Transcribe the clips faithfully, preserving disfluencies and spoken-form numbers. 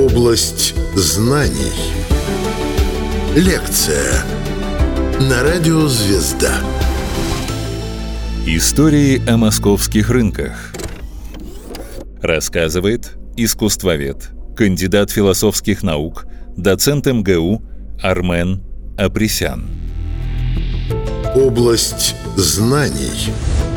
Область знаний. Лекция на радио «Звезда». Истории о московских рынках. Рассказывает искусствовед, кандидат философских наук, доцент эм гэ у Армен Апресян. Область знаний.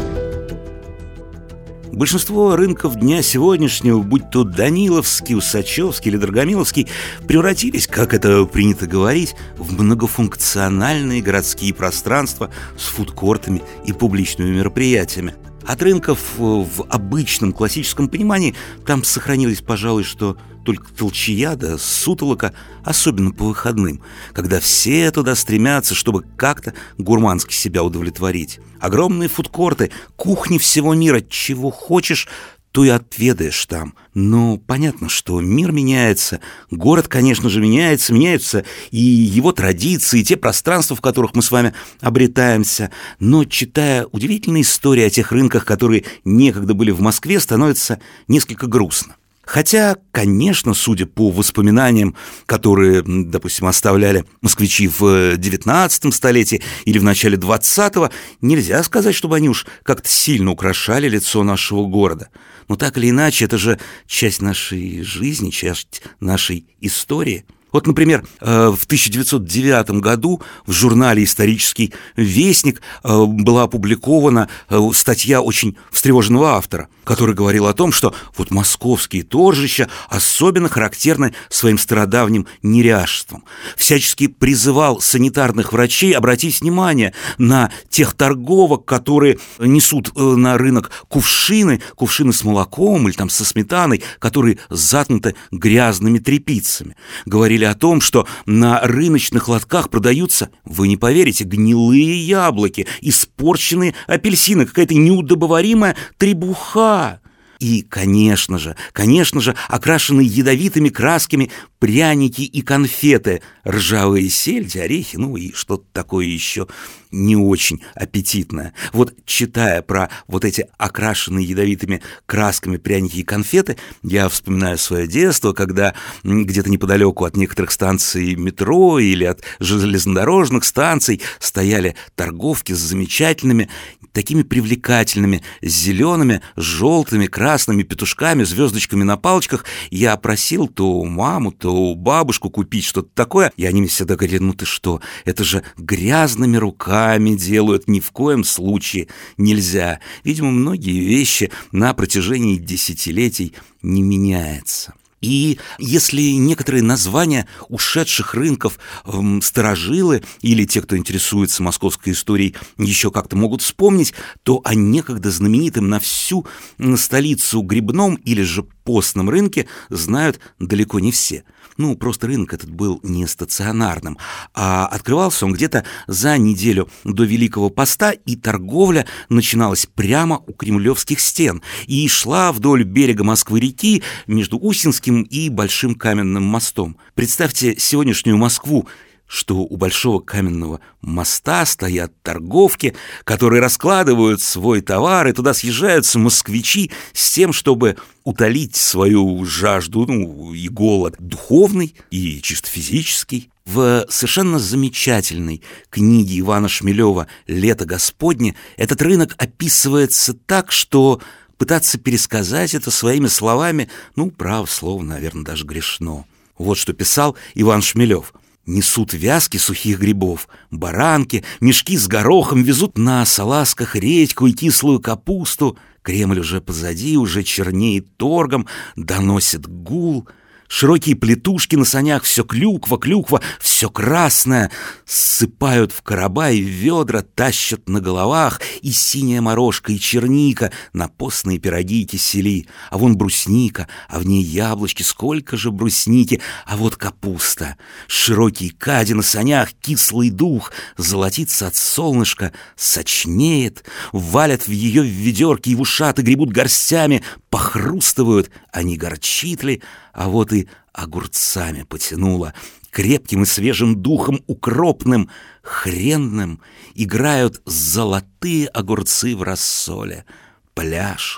Большинство рынков дня сегодняшнего, будь то Даниловский, Усачевский или Драгомиловский, превратились, как это принято говорить, в многофункциональные городские пространства с фудкортами и публичными мероприятиями. От рынков в обычном классическом понимании там сохранились, пожалуй, что только толчая да сутолока, особенно по выходным, когда все туда стремятся, чтобы как-то гурмански себя удовлетворить. Огромные фудкорты, кухни всего мира, чего хочешь, то и отведаешь там. Но понятно, что мир меняется, город, конечно же, меняется, меняются и его традиции, и те пространства, в которых мы с вами обретаемся. Но, читая удивительные истории о тех рынках, которые некогда были в Москве, становится несколько грустно. Хотя, конечно, судя по воспоминаниям, которые, допустим, оставляли москвичи в девятнадцатом столетии или в начале двадцатого, нельзя сказать, чтобы они уж как-то сильно украшали лицо нашего города. Но так или иначе, это же часть нашей жизни, часть нашей истории. Вот, например, в тысяча девятьсот девятом году в журнале «Исторический вестник» была опубликована статья очень встревоженного автора, который говорил о том, что вот московские торжища особенно характерны своим стародавним неряшеством. Всячески призывал санитарных врачей обратить внимание на тех торговок, которые несут на рынок кувшины, кувшины с молоком или там со сметаной, которые заткнуты грязными тряпицами. Говорили о том, что на рыночных лотках продаются, вы не поверите, гнилые яблоки, испорченные апельсины, какая-то неудобоваримая требуха. И, конечно же, конечно же, окрашенные ядовитыми красками пряники и конфеты, ржавые сельди, орехи, ну и что-то такое еще не очень аппетитное. Вот, читая про вот эти окрашенные ядовитыми красками пряники и конфеты, я вспоминаю свое детство, когда где-то неподалеку от некоторых станций метро или от железнодорожных станций стояли торговки с замечательными, такими привлекательными, зелеными, желтыми, красными петушками, звездочками на палочках. Я просил то маму, то бабушку купить что-то такое, и они мне всегда говорили: ну ты что, это же грязными руками делают, ни в коем случае нельзя. Видимо, многие вещи на протяжении десятилетий не меняются. И если некоторые названия ушедших рынков эм, старожилы или те, кто интересуется московской историей, еще как-то могут вспомнить, то о некогда знаменитом на всю столицу грибном или же постном рынке знают далеко не все. Ну, просто рынок этот был не стационарным, а открывался он где-то за неделю до Великого Поста, и торговля начиналась прямо у кремлевских стен и шла вдоль берега Москвы-реки между Усинским и Большим каменным мостом. Представьте сегодняшнюю Москву, что у Большого каменного моста стоят торговки, которые раскладывают свой товар, и туда съезжаются москвичи с тем, чтобы утолить свою жажду, ну, и голод духовный, и чисто физический. В совершенно замечательной книге Ивана Шмелева «Лето Господне» этот рынок описывается так, что пытаться пересказать это своими словами, ну, право слово, наверное, даже грешно. Вот что писал Иван Шмелев. Несут вязки сухих грибов, баранки, мешки с горохом, везут на салазках редьку и кислую капусту. Кремль уже позади, уже чернеет торгом, доносит гул. Широкие плетушки на санях, все клюква, клюква, все красное. Ссыпают в короба и в ведра, тащат на головах. И синяя морожка, и черника на постные пироги и кисели. А вон брусника, а в ней яблочки, сколько же брусники. А вот капуста, широкий кади на санях, кислый дух. Золотится от солнышка, сочнеет. Валят в ее в ведерки и в ушаты, гребут горстями. Похрустывают, а не горчит ли? А вот и огурцами потянуло, крепким и свежим духом укропным, хренным, играют золотые огурцы в рассоле, пляшут.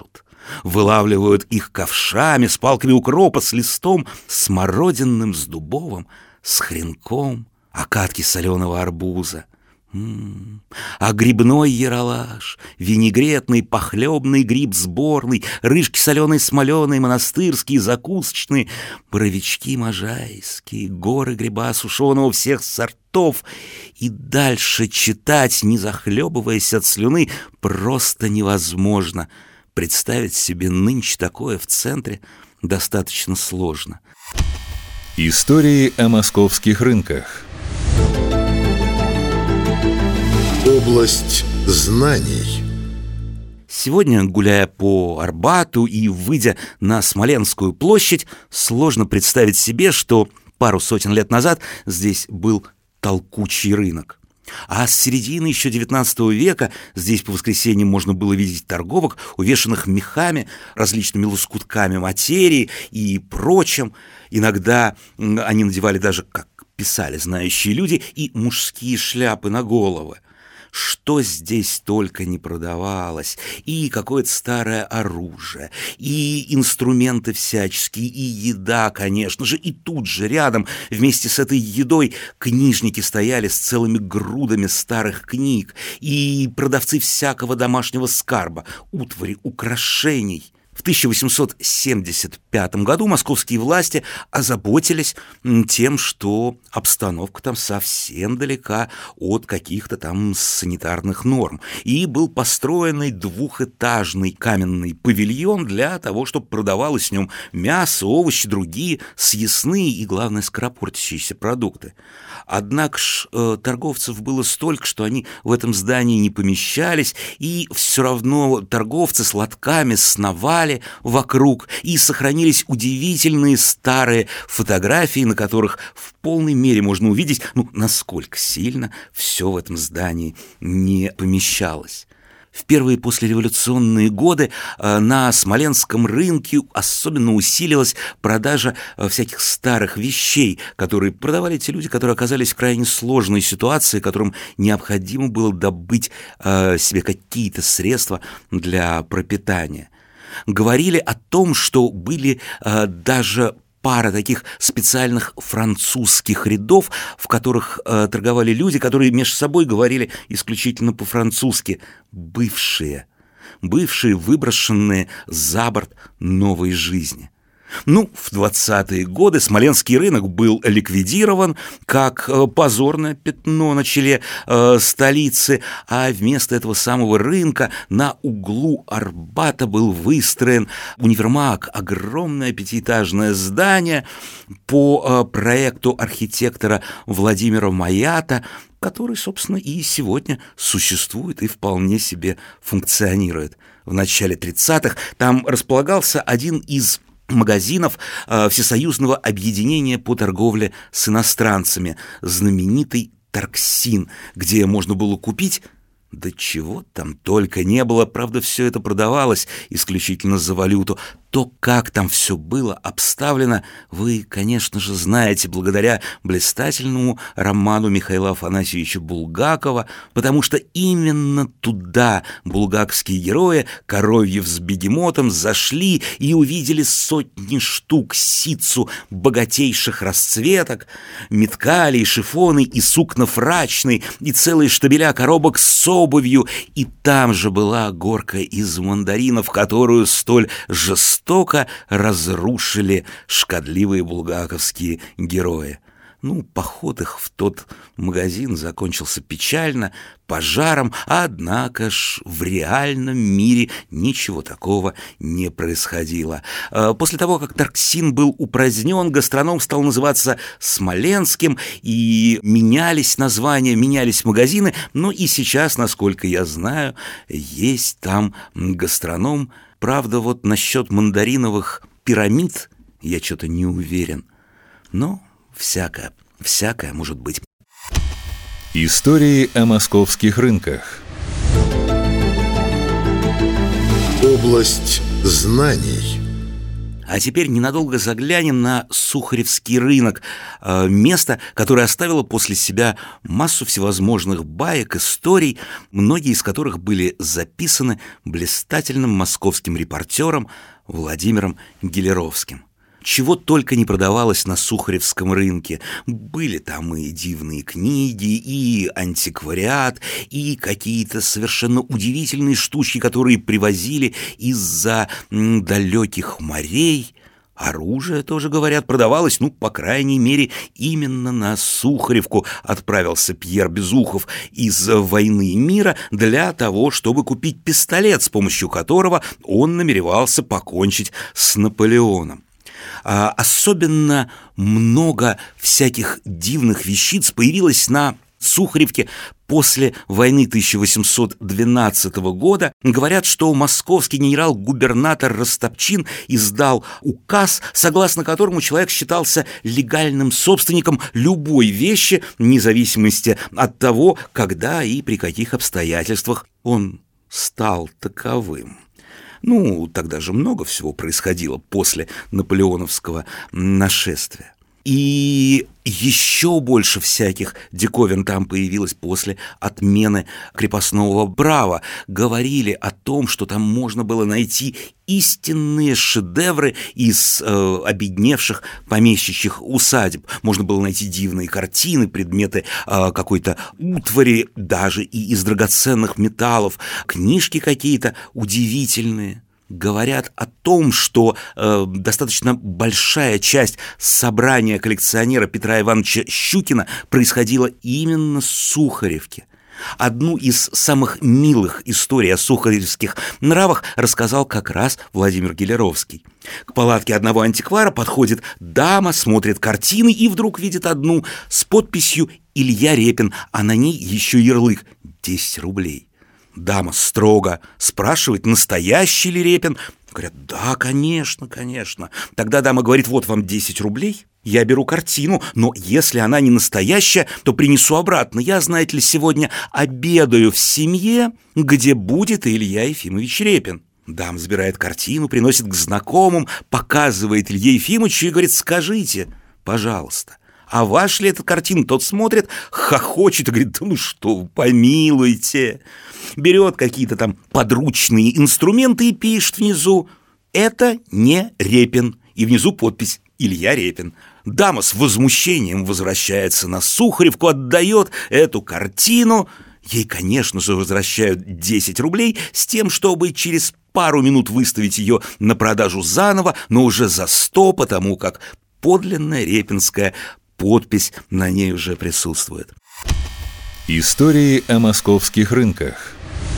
Вылавливают их ковшами, с палками укропа, с листом, смородинным, с дубовым, с хренком, окатки соленого арбуза. М-м-м. А грибной яролаж, винегретный, похлебный гриб сборный, рыжки соленые, смоленые, монастырские, закусочные, боровички можайские, горы гриба сушеного всех сортов. И дальше читать, не захлебываясь от слюны, просто невозможно. Представить себе нынче такое в центре достаточно сложно. Истории о московских рынках. Область знаний. Сегодня, гуляя по Арбату и выйдя на Смоленскую площадь, сложно представить себе, что пару сотен лет назад здесь был толкучий рынок. А с середины еще девятнадцатого века здесь по воскресеньям можно было видеть торговок, увешанных мехами, различными лоскутками материи и прочим. Иногда они надевали даже, как писали знающие люди, и мужские шляпы на головы. Что здесь только не продавалось, и какое-то старое оружие, и инструменты всяческие, и еда, конечно же, и тут же рядом вместе с этой едой книжники стояли с целыми грудами старых книг, и продавцы всякого домашнего скарба, утвари, украшений. В тысяча восемьсот семьдесят пятом году московские власти озаботились тем, что обстановка там совсем далека от каких-то там санитарных норм. И был построен двухэтажный каменный павильон для того, чтобы продавалось в нем мясо, овощи, другие съестные и, главное, скоропортящиеся продукты. Однако ж э, торговцев было столько, что они в этом здании не помещались, и все равно торговцы с лотками сновали вокруг, и сохранились удивительные старые фотографии, на которых в полной мере можно увидеть, ну, насколько сильно все в этом здании не помещалось. В первые послереволюционные годы на Смоленском рынке особенно усилилась продажа всяких старых вещей, которые продавали те люди, которые оказались в крайне сложной ситуации, которым необходимо было добыть себе какие-то средства для пропитания. Говорили о том, что были даже пара таких специальных французских рядов, в которых э, торговали люди, которые между собой говорили исключительно по-французски. Бывшие, бывшие, выброшенные за борт новой жизни. Ну, в двадцатые годы Смоленский рынок был ликвидирован как позорное пятно на челе э, столицы, а вместо этого самого рынка на углу Арбата был выстроен универмаг, огромное пятиэтажное здание по э, проекту архитектора Владимира Маята, который, собственно, и сегодня существует и вполне себе функционирует. В начале тридцатых там располагался один из магазинов э, Всесоюзного объединения по торговле с иностранцами, знаменитый Торксин, где можно было купить, да чего там только не было, правда, все это продавалось исключительно за валюту. То, как там все было обставлено, вы, конечно же, знаете благодаря блистательному роману Михаила Афанасьевича Булгакова, потому что именно туда булгаковские герои, Коровьев с Бегемотом, зашли и увидели сотни штук ситцу богатейших расцветок, меткали, и шифоны, и сукна фрачный, и целые штабеля коробок с обувью, и там же была горка из мандаринов, которую столь жестоко Тока разрушили шкодливые булгаковские герои. Ну, поход их в тот магазин закончился печально, пожаром, однако ж в реальном мире ничего такого не происходило. После того, как Торксин был упразднен, гастроном стал называться Смоленским, и менялись названия, менялись магазины, но и сейчас, насколько я знаю, есть там гастроном. Правда, вот насчет мандариновых пирамид я что-то не уверен. Но всякое, всякое может быть. Истории о московских рынках. Область знаний. А теперь ненадолго заглянем на Сухаревский рынок, место, которое оставило после себя массу всевозможных баек, историй, многие из которых были записаны блистательным московским репортером Владимиром Гелеровским. Чего только не продавалось на Сухаревском рынке. Были там и дивные книги, и антиквариат, и какие-то совершенно удивительные штучки, которые привозили из-за далеких морей. Оружие тоже, говорят, продавалось, ну, по крайней мере, именно на Сухаревку отправился Пьер Безухов из «Войны и мира» для того, чтобы купить пистолет, с помощью которого он намеревался покончить с Наполеоном. А особенно много всяких дивных вещиц появилось на Сухаревке после войны тысяча восемьсот двенадцатого года. Говорят, что московский генерал-губернатор Растопчин издал указ, согласно которому человек считался легальным собственником любой вещи, вне зависимости от того, когда и при каких обстоятельствах он стал таковым. Ну, тогда же много всего происходило после наполеоновского нашествия. И еще больше всяких диковин там появилось после отмены крепостного права. Говорили о том, что там можно было найти истинные шедевры из э, обедневших помещичьих усадеб. Можно было найти дивные картины, предметы э, какой-то утвари, даже и из драгоценных металлов, книжки какие-то удивительные. Говорят о том, что э, достаточно большая часть собрания коллекционера Петра Ивановича Щукина происходила именно с Сухаревки. Одну из самых милых историй о сухаревских нравах рассказал как раз Владимир Гелеровский. К палатке одного антиквара подходит дама, смотрит картины и вдруг видит одну с подписью «Илья Репин», а на ней еще ярлык «десять рублей». Дама строго спрашивает, настоящий ли Репин. Говорят, да, конечно, конечно. Тогда дама говорит, вот вам десять рублей, я беру картину, но если она не настоящая, то принесу обратно. Я, знаете ли, сегодня обедаю в семье, где будет Илья Ефимович Репин. Дама забирает картину, приносит к знакомым, показывает Илье Ефимовичу и говорит, скажите, пожалуйста, а ваш ли эта картина? Тот смотрит, хохочет и говорит, да ну что вы, помилуйте. Берет какие-то там подручные инструменты и пишет внизу, это не Репин. И внизу подпись «Илья Репин». Дама с возмущением возвращается на Сухаревку, отдает эту картину. Ей, конечно же, возвращают десять рублей с тем, чтобы через пару минут выставить ее на продажу заново, но уже за сто, потому как подлинная репинская подпись на ней уже присутствует. Истории о московских рынках.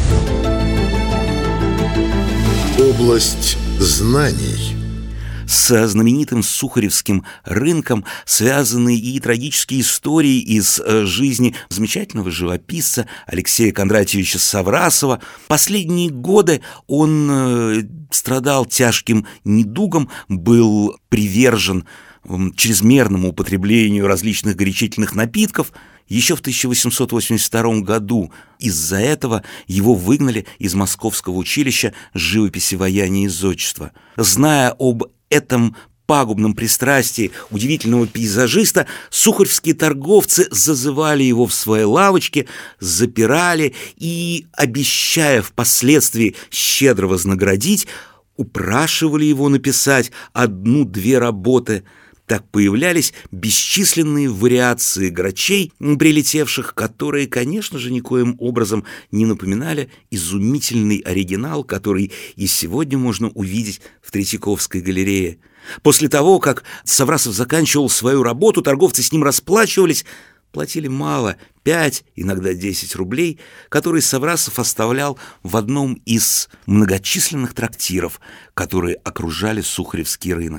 Область знаний. Со знаменитым Сухаревским рынком связаны и трагические истории из жизни замечательного живописца Алексея Кондратьевича Саврасова. Последние годы он страдал тяжким недугом, был привержен чрезмерному употреблению различных горячительных напитков. Еще в тысяча восемьсот восемьдесят втором году из-за этого его выгнали из Московского училища живописи, ваяния и зодчества. Зная об этом пагубном пристрастии удивительного пейзажиста, сухаревские торговцы зазывали его в свои лавочки, запирали и, обещая впоследствии щедро вознаградить, упрашивали его написать одну-две работы. Так появлялись бесчисленные вариации грачей, прилетевших, которые, конечно же, никоим образом не напоминали изумительный оригинал, который и сегодня можно увидеть в Третьяковской галерее. После того, как Саврасов заканчивал свою работу, торговцы с ним расплачивались, платили мало, пять, иногда десять рублей, которые Саврасов оставлял в одном из многочисленных трактиров, которые окружали Сухаревский рынок.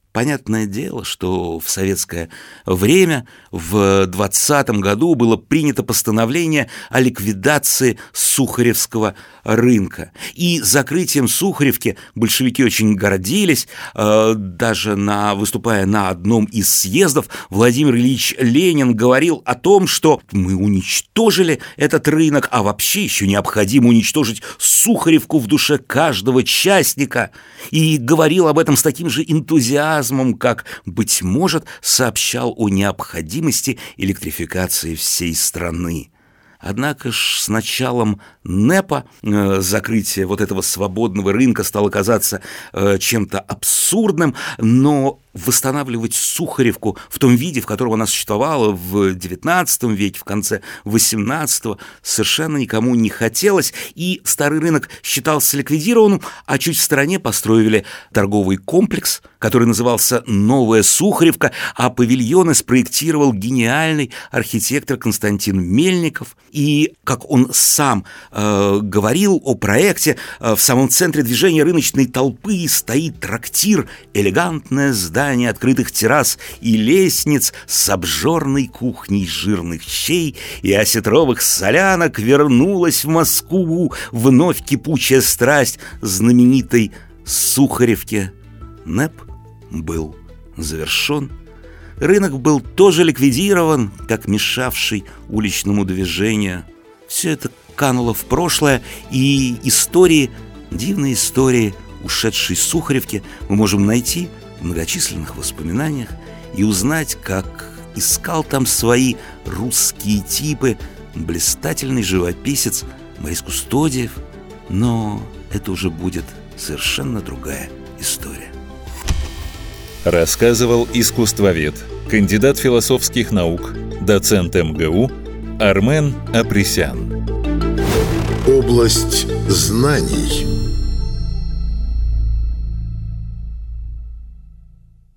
Понятное дело, что в советское время, в двадцатом году, было принято постановление о ликвидации Сухаревского рынка. И закрытием Сухаревки большевики очень гордились. Даже на, выступая на одном из съездов, Владимир Ильич Ленин говорил о том, что мы уничтожили этот рынок, а вообще еще необходимо уничтожить Сухаревку в душе каждого частника. И говорил об этом с таким же энтузиазмом, как, быть может, сообщал о необходимости электрификации всей страны. Однако ж с началом НЭПа э, закрытие вот этого свободного рынка стало казаться э, чем-то абсурдным, но восстанавливать Сухаревку в том виде, в котором она существовала в девятнадцатом веке, в конце восемнадцатого, совершенно никому не хотелось, и старый рынок считался ликвидированным, а чуть в стороне построили торговый комплекс, который назывался «Новая Сухаревка», а павильоны спроектировал гениальный архитектор Константин Мельников. И, как он сам э, говорил о проекте, э, в самом центре движения рыночной толпы стоит трактир, элегантное здание открытых террас и лестниц с обжорной кухней жирных щей и осетровых солянок. Вернулась в Москву вновь кипучая страсть знаменитой Сухаревки. НЭП был завершен. Рынок был тоже ликвидирован, как мешавший уличному движению. Все это кануло в прошлое, и истории, дивные истории ушедшей Сухаревки мы можем найти в многочисленных воспоминаниях и узнать, как искал там свои русские типы блистательный живописец Борис Кустодиев. Но это уже будет совершенно другая история. Рассказывал искусствовед, кандидат философских наук, доцент эм гэ у Армен Апресян. Область знаний.